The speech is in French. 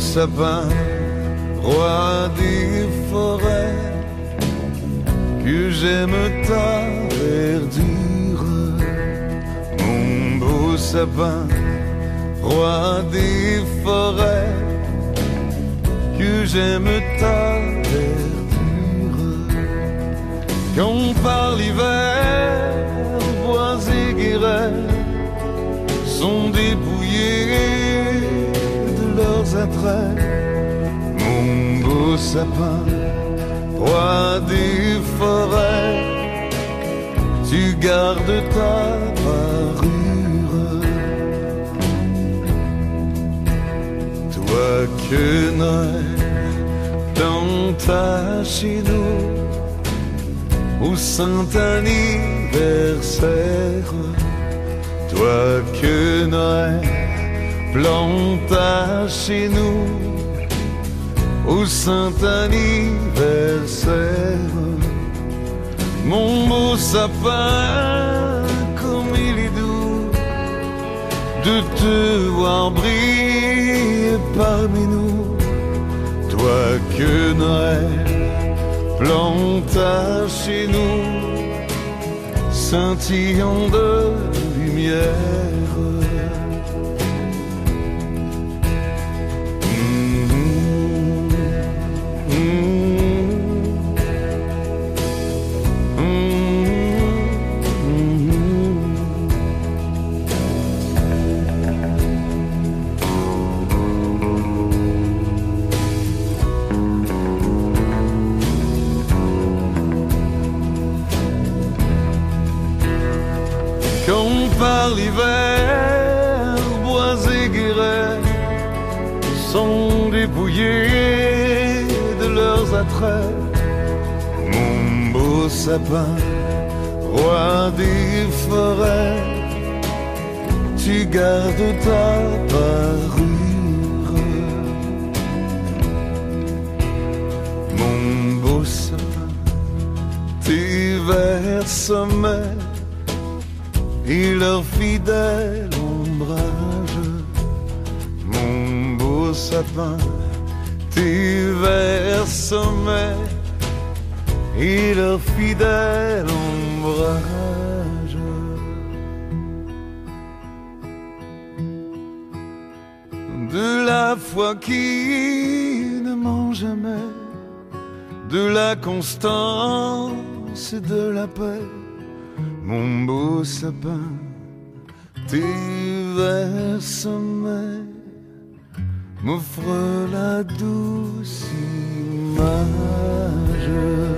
sapin, roi des forêts, que j'aime ta verdure. Mon beau sapin, roi des forêts, que j'aime ta verdure. Quand par l'hiver, bois et guérets sont dépouillés de leurs attraits. Mon beau sapin, roi des forêts, tu gardes ta parure. Toi que Noël planta chez nous au saint anniversaire, toi que Noël planta chez nous au saint anniversaire. Mon beau sapin, comme il est doux de te voir briller parmi nous. Toi que Noël planta chez nous, scintillant de lumière. Quand par l'hiver, bois et guérets sont dépouillés de leurs attraits, mon beau sapin, roi des forêts, tu gardes ta parure. Mon beau sapin, tes verts sommets et leur fidèle ombrage. Mon beau sapin, tes verts sommets et leur fidèle ombrage. De la foi qui ne ment jamais, de la constance et de la paix, mon beau sapin, tes verts sommets m'offrent la douce image.